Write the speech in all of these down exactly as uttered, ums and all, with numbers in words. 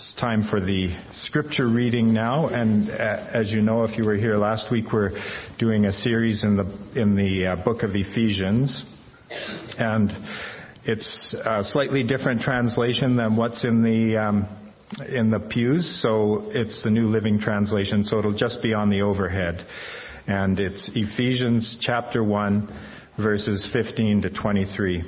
It's time for the scripture reading now, and uh, as you know, if you were here last week, we're doing a series in the in the uh, book of Ephesians, and it's a slightly different translation than what's in the um, in the pews. So it's the New Living Translation, so it'll just be on the overhead, and it's Ephesians chapter one, verses fifteen to twenty-three.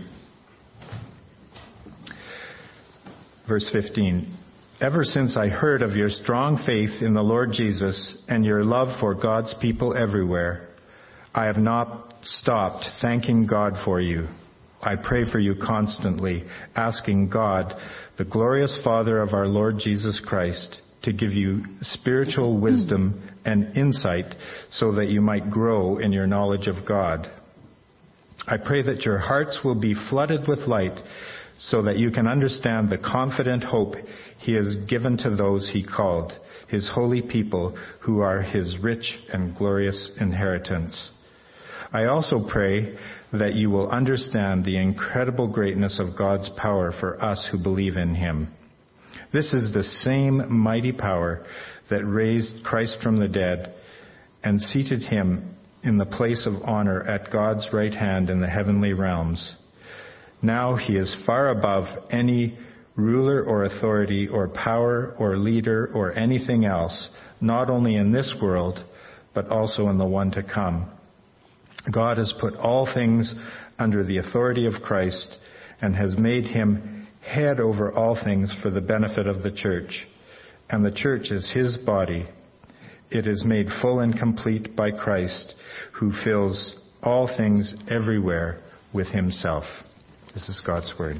Verse fifteen. Ever since I heard of your strong faith in the Lord Jesus and your love for God's people everywhere, I have not stopped thanking God for you. I pray for you constantly, asking God, the glorious Father of our Lord Jesus Christ, to give you spiritual wisdom and insight so that you might grow in your knowledge of God. I pray that your hearts will be flooded with light so that you can understand the confident hope he has given to those he called, his holy people who are his rich and glorious inheritance. I also pray that you will understand the incredible greatness of God's power for us who believe in him. This is the same mighty power that raised Christ from the dead and seated him in the place of honor at God's right hand in the heavenly realms. Now he is far above any ruler or authority or power or leader or anything else, not only in this world, but also in the one to come. God has put all things under the authority of Christ and has made him head over all things for the benefit of the church. And the church is his body. It is made full and complete by Christ, who fills all things everywhere with himself. This is God's word.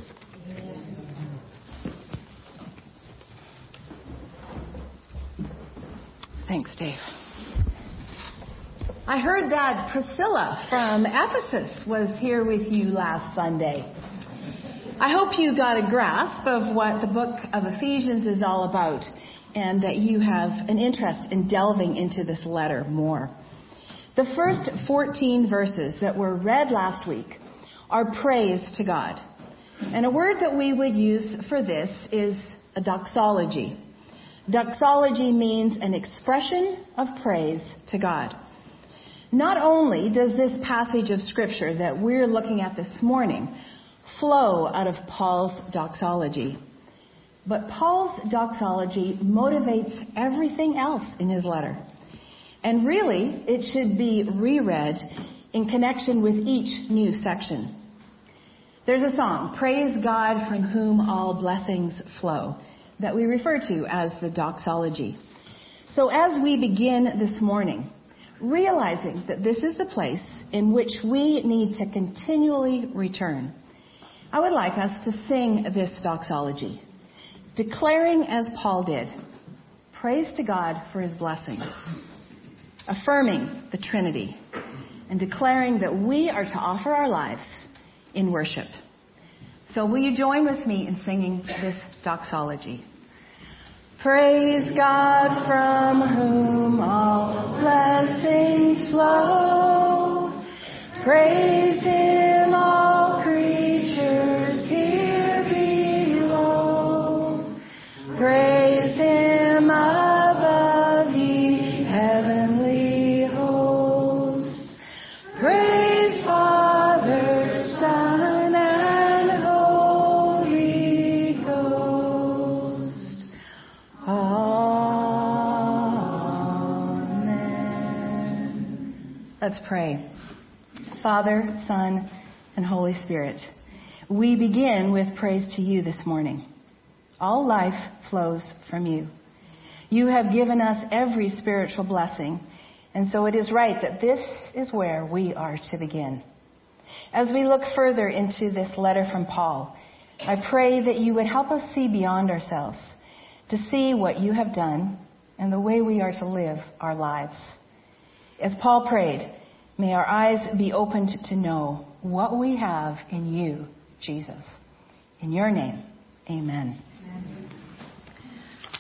Thanks, Dave. I heard that Priscilla from Ephesus was here with you last Sunday. I hope you got a grasp of what the book of Ephesians is all about and that you have an interest in delving into this letter more. The first fourteen verses that were read last week are praise to God. And a word that we would use for this is a doxology. Doxology means an expression of praise to God. Not only does this passage of Scripture that we're looking at this morning flow out of Paul's doxology, but Paul's doxology motivates everything else in his letter. And really, it should be reread in connection with each new section. There's a song, Praise God from whom all blessings flow, that we refer to as the doxology. So as we begin this morning, realizing that this is the place in which we need to continually return, I would like us to sing this doxology, declaring as Paul did, praise to God for his blessings, affirming the Trinity, and declaring that we are to offer our lives in worship. So will you join with me in singing this doxology? Praise God from whom all blessings flow. Praise him, all creatures here below. Praise him above, ye heavenly hosts. Praise Father, Son, and Holy Ghost. Amen. Let's pray. Father, Son, and Holy Spirit, we begin with praise to you this morning. All life flows from you. You have given us every spiritual blessing, and so it is right that this is where we are to begin. As we look further into this letter from Paul, I pray that you would help us see beyond ourselves, to see what you have done and the way we are to live our lives. As Paul prayed, may our eyes be opened to know what we have in you, Jesus. In your name, amen. Amen.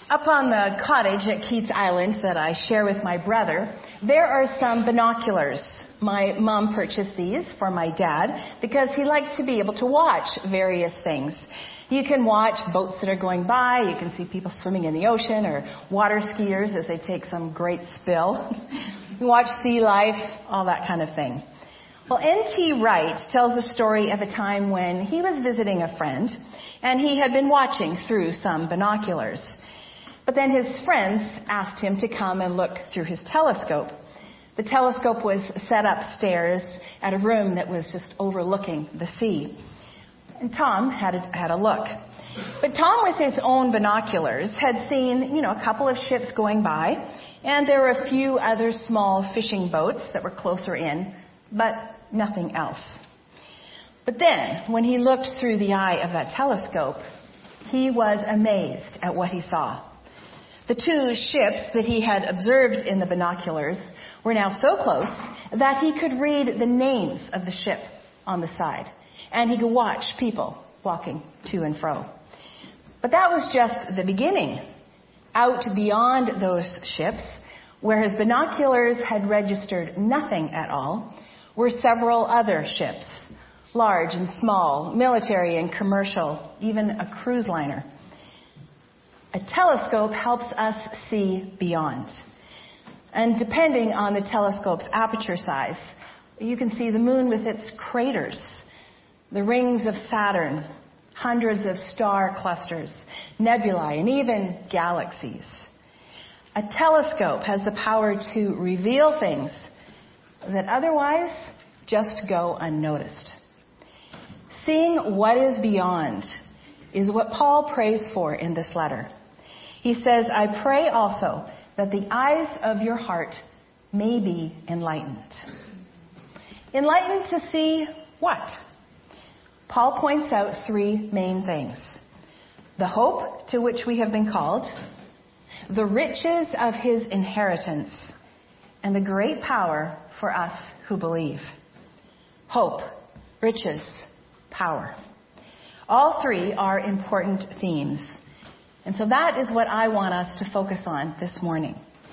Up on the cottage at Keats Island that I share with my brother, there are some binoculars. My mom purchased these for my dad because he liked to be able to watch various things. You can watch boats that are going by, you can see people swimming in the ocean, or water skiers as they take some great spill. You can watch sea life, all that kind of thing. Well, N T Wright tells the story of a time when he was visiting a friend, and he had been watching through some binoculars. But then his friends asked him to come and look through his telescope. The telescope was set upstairs at a room that was just overlooking the sea. And Tom had a, had a look. But Tom, with his own binoculars, had seen, you know, a couple of ships going by, and there were a few other small fishing boats that were closer in, but nothing else. But then, when he looked through the eye of that telescope, he was amazed at what he saw. The two ships that he had observed in the binoculars were now so close that he could read the names of the ship on the side, and he could watch people walking to and fro. But that was just the beginning. Out beyond those ships, where his binoculars had registered nothing at all, were several other ships, large and small, military and commercial, even a cruise liner. A telescope helps us see beyond. And depending on the telescope's aperture size, you can see the moon with its craters, the rings of Saturn, hundreds of star clusters, nebulae, and even galaxies. A telescope has the power to reveal things that otherwise just go unnoticed. Seeing what is beyond is what Paul prays for in this letter. He says, I pray also that the eyes of your heart may be enlightened. Enlightened to see what? Paul points out three main things. The hope to which we have been called, the riches of his inheritance, and the great power for us who believe. Hope, riches, power. All three are important themes. And so that is what I want us to focus on this morning.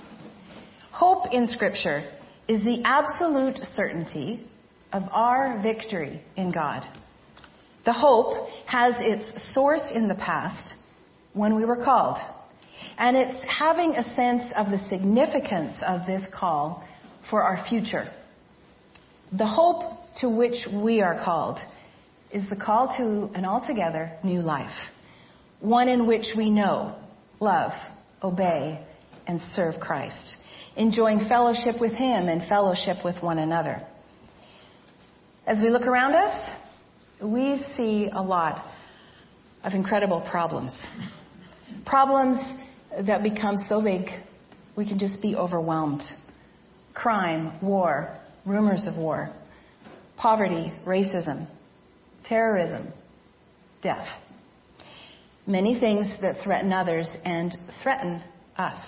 Hope in Scripture is the absolute certainty of our victory in God. The hope has its source in the past when we were called. And it's having a sense of the significance of this call for our future. The hope to which we are called is the call to an altogether new life. One in which we know, love, obey, and serve Christ, enjoying fellowship with Him and fellowship with one another. As we look around us, we see a lot of incredible problems. Problems that become so big, we can just be overwhelmed. Crime, war, rumors of war, poverty, racism, terrorism, death. Many things that threaten others and threaten us.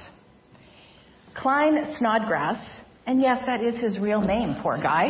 Klein Snodgrass, and yes, that is his real name, poor guy.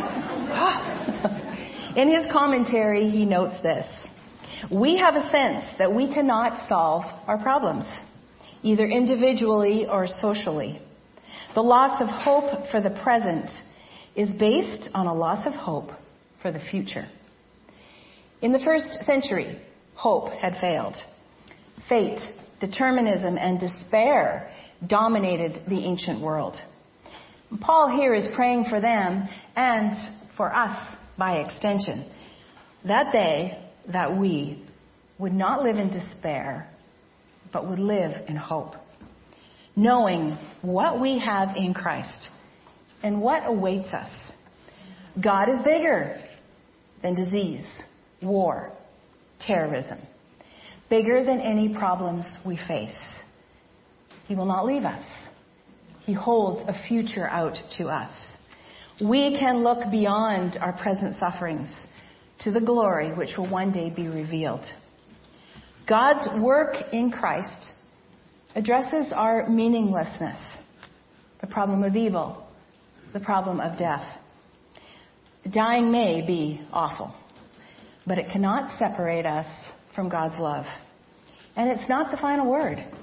In his commentary, he notes this. We have a sense that we cannot solve our problems, either individually or socially. The loss of hope for the present is based on a loss of hope for the future. In the first century, hope had failed. Fate, determinism, and despair dominated the ancient world. Paul here is praying for them and for us by extension, that they, that we, would not live in despair, but would live in hope, knowing what we have in Christ and what awaits us. God is bigger than disease, war, terrorism. Bigger than any problems we face. He will not leave us. He holds a future out to us. We can look beyond our present sufferings to the glory which will one day be revealed. God's work in Christ addresses our meaninglessness, the problem of evil, the problem of death. Dying may be awful, but it cannot separate us from God's love. And it's not the final word.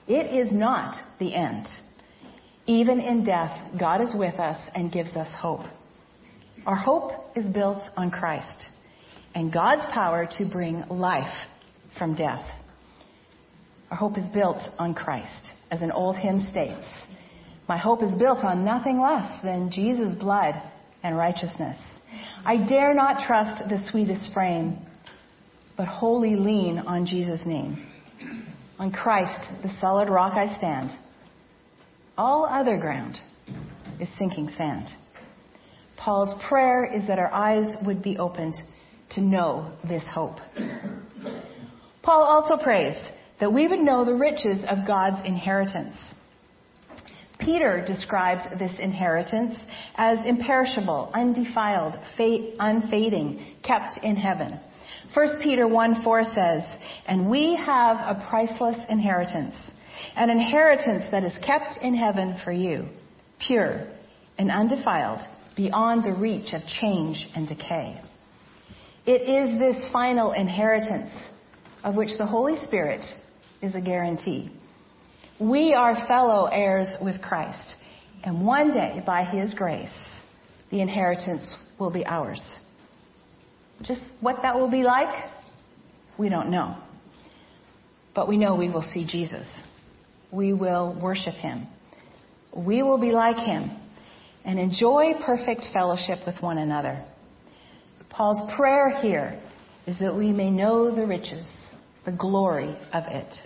It is not the end. Even in death, God is with us and gives us hope. Our hope is built on Christ and God's power to bring life from death. Our hope is built on Christ. As an old hymn states, my hope is built on nothing less than Jesus' blood and righteousness. I dare not trust the sweetest frame, but wholly lean on Jesus' name. On Christ, the solid rock I stand. All other ground is sinking sand. Paul's prayer is that our eyes would be opened to know this hope. Paul also prays that we would know the riches of God's inheritance. Peter describes this inheritance as imperishable, undefiled, unfading, kept in heaven. First Peter one four says, "And we have a priceless inheritance, an inheritance that is kept in heaven for you, pure and undefiled, beyond the reach of change and decay." It is this final inheritance of which the Holy Spirit is a guarantee. We are fellow heirs with Christ, and one day, by His grace, the inheritance will be ours. Just what that will be like, we don't know. But we know we will see Jesus. We will worship Him. We will be like Him and enjoy perfect fellowship with one another. Paul's prayer here is that we may know the riches, the glory of it.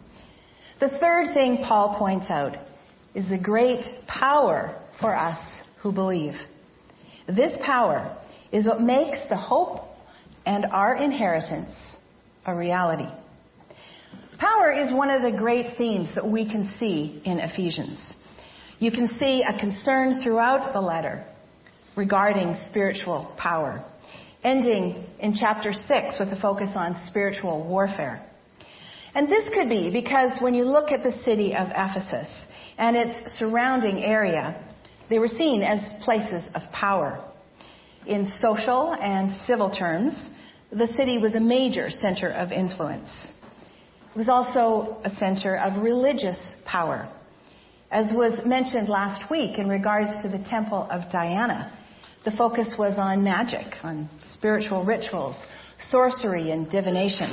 The third thing Paul points out is the great power for us who believe. This power is what makes the hope and our inheritance a reality. Power is one of the great themes that we can see in Ephesians. You can see a concern throughout the letter regarding spiritual power, ending in chapter six with a focus on spiritual warfare. And this could be because when you look at the city of Ephesus and its surrounding area, they were seen as places of power. In social and civil terms, the city was a major center of influence. It was also a center of religious power. As was mentioned last week in regards to the Temple of Diana, the focus was on magic, on spiritual rituals, sorcery, and divination.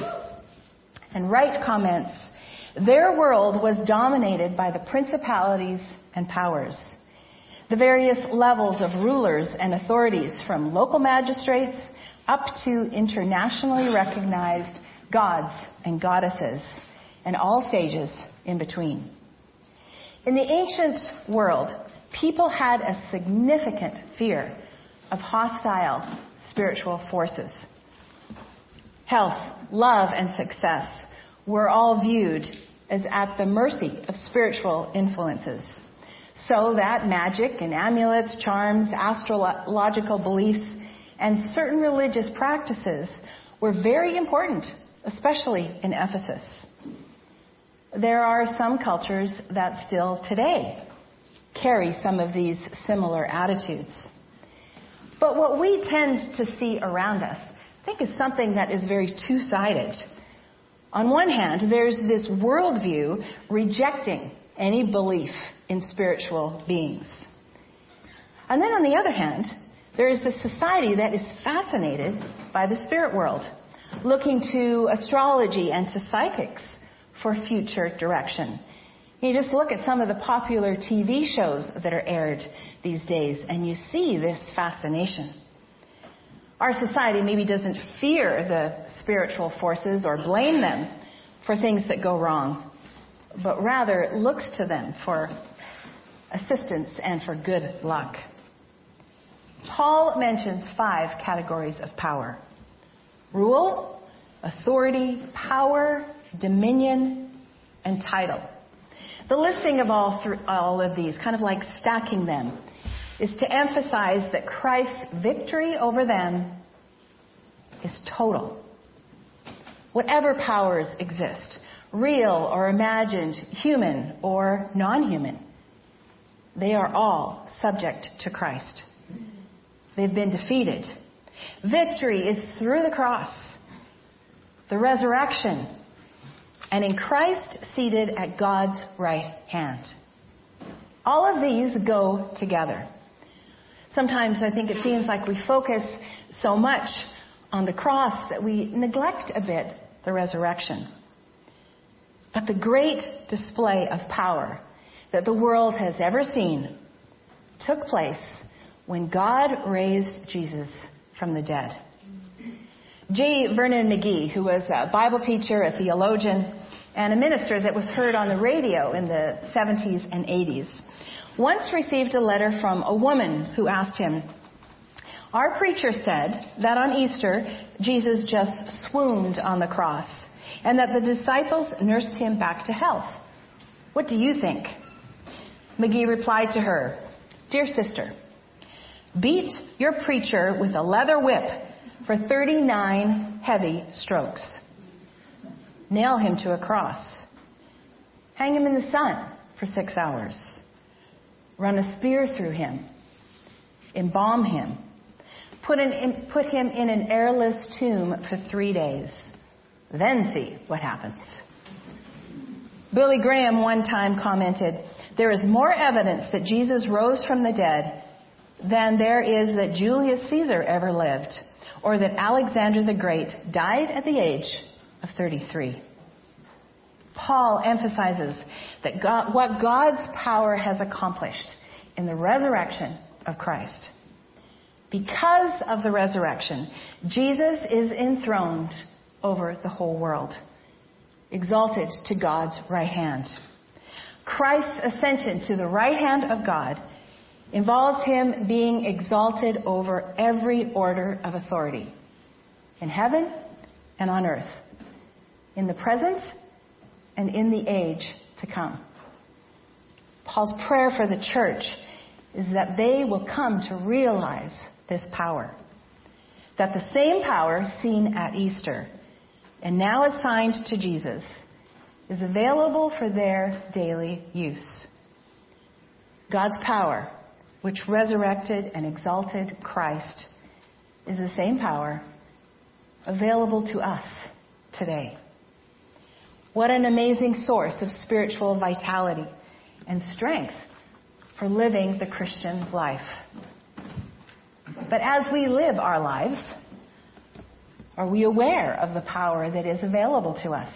And Wright comments, their world was dominated by the principalities and powers, the various levels of rulers and authorities, from local magistrates up to internationally recognized gods and goddesses, and all stages in between. In the ancient world, people had a significant fear of hostile spiritual forces. Health, love, and success were all viewed as at the mercy of spiritual influences, so that magic and amulets, charms, astrological beliefs, and certain religious practices were very important, especially in Ephesus. There are some cultures that still today carry some of these similar attitudes. But what we tend to see around us, I think, is something that is very two-sided. On one hand, there's this worldview rejecting any belief in spiritual beings. And then on the other hand, there is this society that is fascinated by the spirit world, looking to astrology and to psychics for future direction. You just look at some of the popular T V shows that are aired these days, and you see this fascination. Our society maybe doesn't fear the spiritual forces or blame them for things that go wrong, but rather it looks to them for assistance and for good luck. Paul mentions five categories of power: rule, authority, power, dominion, and title. The listing of all, th- all of these, kind of like stacking them, is to emphasize that Christ's victory over them is total. Whatever powers exist, real or imagined, human or non-human, they are all subject to Christ. They've been defeated. Victory is through the cross, the resurrection, and in Christ seated at God's right hand. All of these go together. Sometimes I think it seems like we focus so much on the cross that we neglect a bit the resurrection. But the great display of power that the world has ever seen took place when God raised Jesus from the dead. J. Vernon McGee, who was a Bible teacher, a theologian, and a minister that was heard on the radio in the seventies and eighties, once received a letter from a woman who asked him, "Our preacher said that on Easter, Jesus just swooned on the cross and that the disciples nursed him back to health. What do you think?" McGee replied to her, "Dear sister, beat your preacher with a leather whip for thirty-nine heavy strokes. Nail him to a cross. Hang him in the sun for six hours. Run a spear through him. Embalm him. Put, an, put him in an airless tomb for three days. Then see what happens." Billy Graham one time commented, "There is more evidence that Jesus rose from the dead than there is that Julius Caesar ever lived, or that Alexander the Great died at the age of thirty-three. Paul emphasizes that God, what God's power has accomplished in the resurrection of Christ. Because of the resurrection, Jesus is enthroned over the whole world, exalted to God's right hand. Christ's ascension to the right hand of God involves him being exalted over every order of authority in heaven and on earth, in the present and in the age to come. Paul's prayer for the church is that they will come to realize this power, that the same power seen at Easter and now assigned to Jesus is available for their daily use. God's power, which resurrected and exalted Christ, is the same power available to us today. What an amazing source of spiritual vitality and strength for living the Christian life. But as we live our lives, are we aware of the power that is available to us?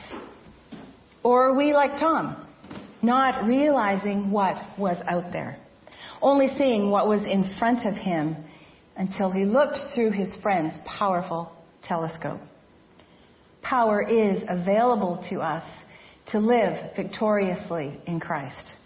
Or are we like Tom, not realizing what was out there, only seeing what was in front of him until he looked through his friend's powerful telescope? Power is available to us to live victoriously in Christ.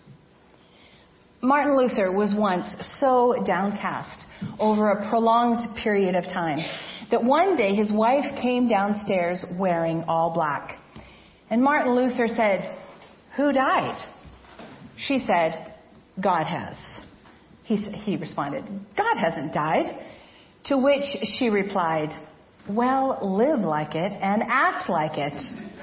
Martin Luther was once so downcast over a prolonged period of time that one day his wife came downstairs wearing all black. And Martin Luther said, "Who died?" She said, "God has." He, he responded, "God hasn't died." To which she replied, "Well, live like it and act like it."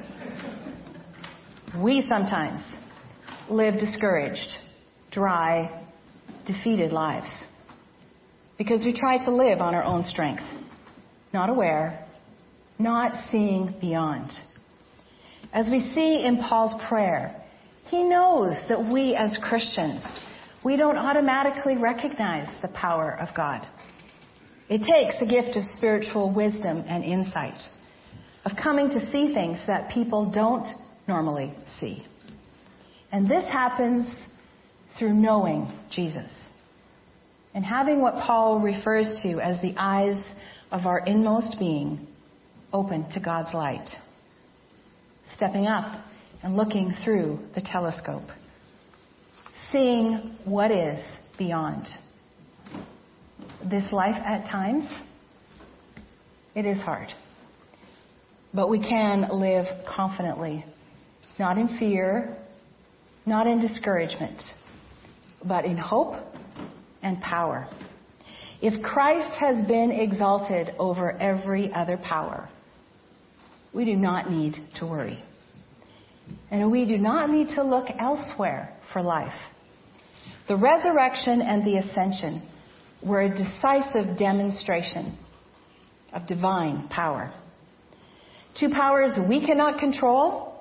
We sometimes live discouraged, dry, defeated lives because we try to live on our own strength, not aware, not seeing beyond. As we see in Paul's prayer, he knows that we as Christians, we don't automatically recognize the power of God. It takes a gift of spiritual wisdom and insight, of coming to see things that people don't normally see. And this happens through knowing Jesus and having what Paul refers to as the eyes of our inmost being open to God's light. Stepping up and looking through the telescope, seeing what is beyond. This life at times, it is hard. But we can live confidently, not in fear, not in discouragement, but in hope and power. If Christ has been exalted over every other power, we do not need to worry. And we do not need to look elsewhere for life. The resurrection and the ascension were a decisive demonstration of divine power. Two powers we cannot control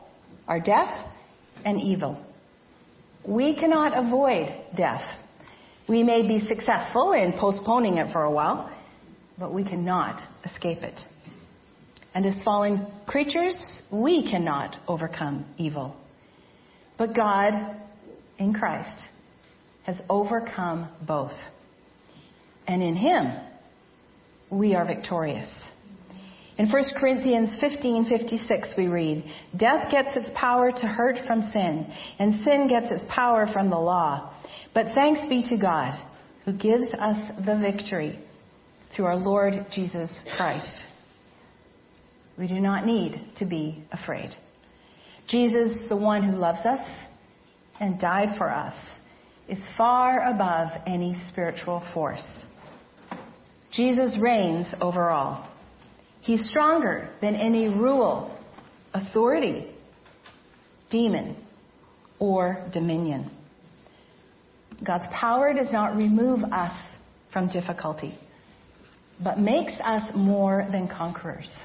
are death and evil. We cannot avoid death. We may be successful in postponing it for a while, but we cannot escape it. And as fallen creatures, we cannot overcome evil. But God, in Christ, has overcome both. And in Him, we are victorious. In First Corinthians fifteen fifty-six we read, "Death gets its power to hurt from sin, and sin gets its power from the law. But thanks be to God, who gives us the victory through our Lord Jesus Christ." We do not need to be afraid. Jesus, the one who loves us and died for us, is far above any spiritual force. Jesus reigns over all. He's stronger than any rule, authority, demon, or dominion. God's power does not remove us from difficulty, but makes us more than conquerors.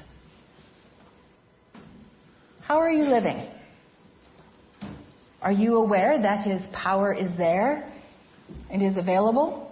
How are you living? Are you aware that His power is there and is available?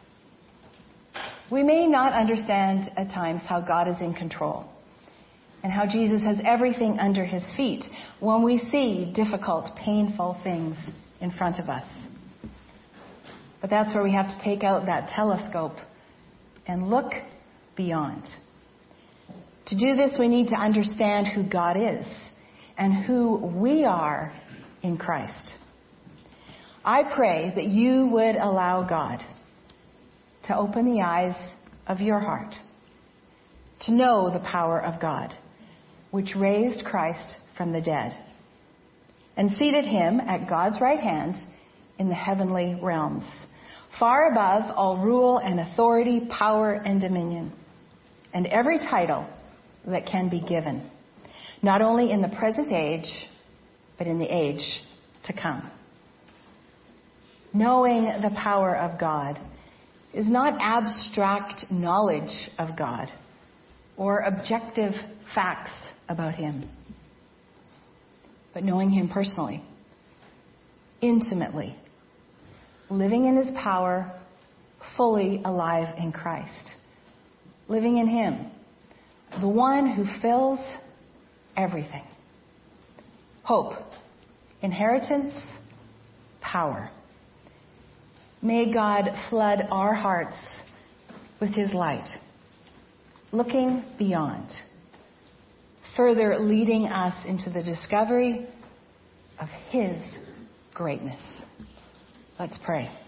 We may not understand at times how God is in control and how Jesus has everything under His feet when we see difficult, painful things in front of us. But that's where we have to take out that telescope and look beyond. To do this, we need to understand who God is and who we are in Christ. I pray that you would allow God to open the eyes of your heart, to know the power of God, which raised Christ from the dead and seated Him at God's right hand in the heavenly realms, far above all rule and authority, power and dominion, and every title that can be given, not only in the present age, but in the age to come. Knowing the power of God is not abstract knowledge of God or objective facts about Him, but knowing Him personally, intimately, living in His power, fully alive in Christ, living in Him, the one who fills everything. Hope, inheritance, power. May God flood our hearts with His light, looking beyond, further leading us into the discovery of His greatness. Let's pray.